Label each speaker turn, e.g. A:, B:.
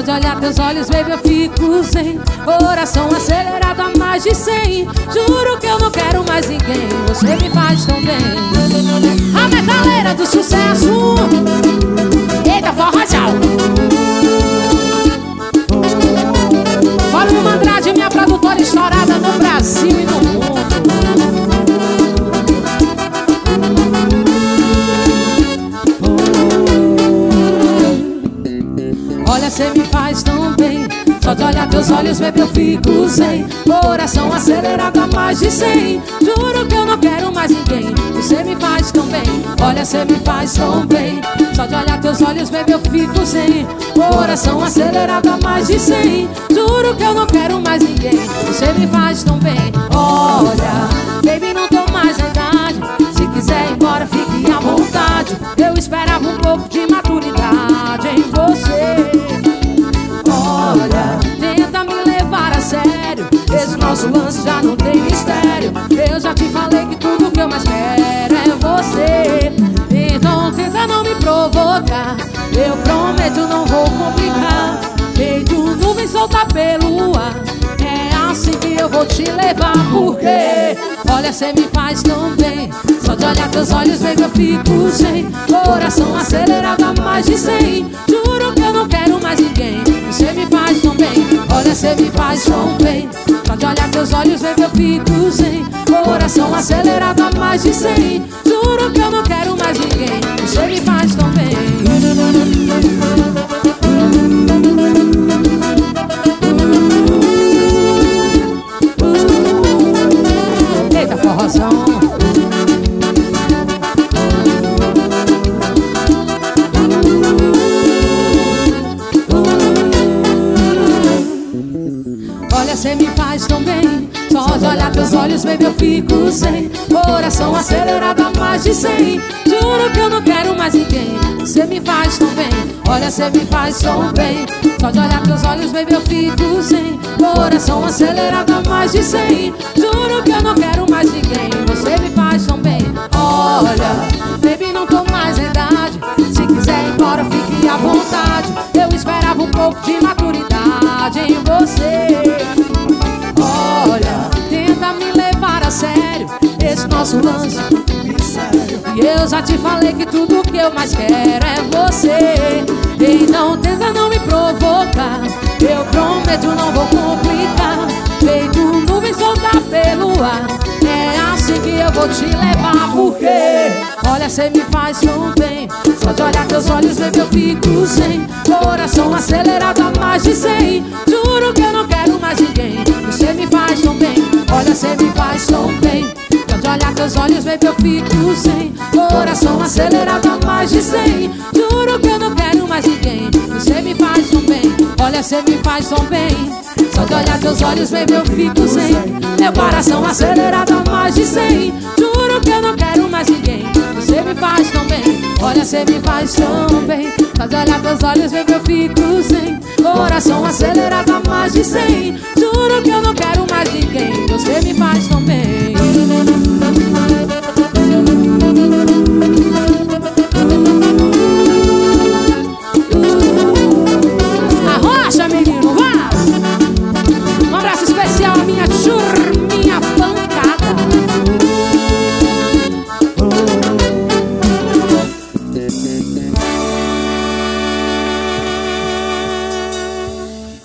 A: Só de olhar teus olhos, baby, eu fico sem. Coração acelerado a mais de 100. Juro que eu não quero mais ninguém. Você me faz tão bem. A metaleira do sucesso. Eita, forrozão. Olha o Andrade, minha produtora estourada no Brasil e no mundo. Olha, cê me faz tão bem. Só de olhar teus olhos, baby, eu fico sem. Coração acelerado a mais de 100. Juro que eu não quero mais ninguém. Você me faz tão bem. Olha, cê me faz tão bem. Só de olhar teus olhos, baby, eu fico sem. Coração acelerado a mais de 100. Juro que eu não quero mais ninguém. Você me faz tão bem. Olha, baby, não tô mais na idade. Se quiser ir embora, fique à vontade. Eu esperava um pouco de maturidade em você. Olha, tenta me levar a sério. Esse nosso lance já não tem mistério. Eu já te falei que tudo que eu mais quero é você. Então tenta não me provocar. Eu prometo não vou complicar. Feito nuvem solta pelo ar. É assim que eu vou te levar. Porque olha, cê me faz tão bem. Só de olhar teus olhos, baby, eu fico sem. Coração acelerado a mais de 100. Juro que eu não quero mais ninguém. Você me faz tão bem. Olha, cê me faz tão bem. Só de olhar teus olhos, baby, eu fico sem. Coração acelerado a mais de 100. Juro que eu não quero mais ninguém. Você me faz tão bem. Eita, forrozão. Olha, cê me faz tão bem. Só de olhar teus olhos, baby, eu fico sem. Coração acelerado a mais de 100. Juro que eu não quero mais ninguém. Cê me faz tão bem. Olha, cê me faz tão bem. Só de olhar teus olhos, baby, eu fico sem. Coração acelerado a mais de 100. Juro que eu não quero mais ninguém. Você me faz tão bem. Olha, baby, não tô mais na idade. Se quiser ir embora, fique à vontade. Eu esperava um pouco de maturidade em você. Olha, tenta me levar a sério. Esse nosso lance e eu já te falei que tudo que eu mais quero é você. Então tenta não me provocar. Eu prometo não vou complicar. Feito nuvem solta pelo ar. É assim que eu vou te levar. Porque olha, cê me faz tão bem. Só de olhar teus olhos, baby, eu fico sem. Coração acelerado a mais de 100. Juro que eu não quero mais ninguém. Você me faz tão bem. Olha, cê me faz tão bem. Só de olhar teus olhos, baby, eu fico sem. Coração acelerado a mais de 100. Juro que eu não quero mais ninguém. Você me faz tão bem. Olha, cê me faz tão bem. Só de olhar teus olhos, baby, eu fico sem. Meu coração acelerado a mais de 100. Juro que eu não quero mais ninguém. Você me faz tão bem. Olha, cê me faz tão bem. Só de olhar teus olhos, baby, eu fico sem. Coração acelerado a mais de 100.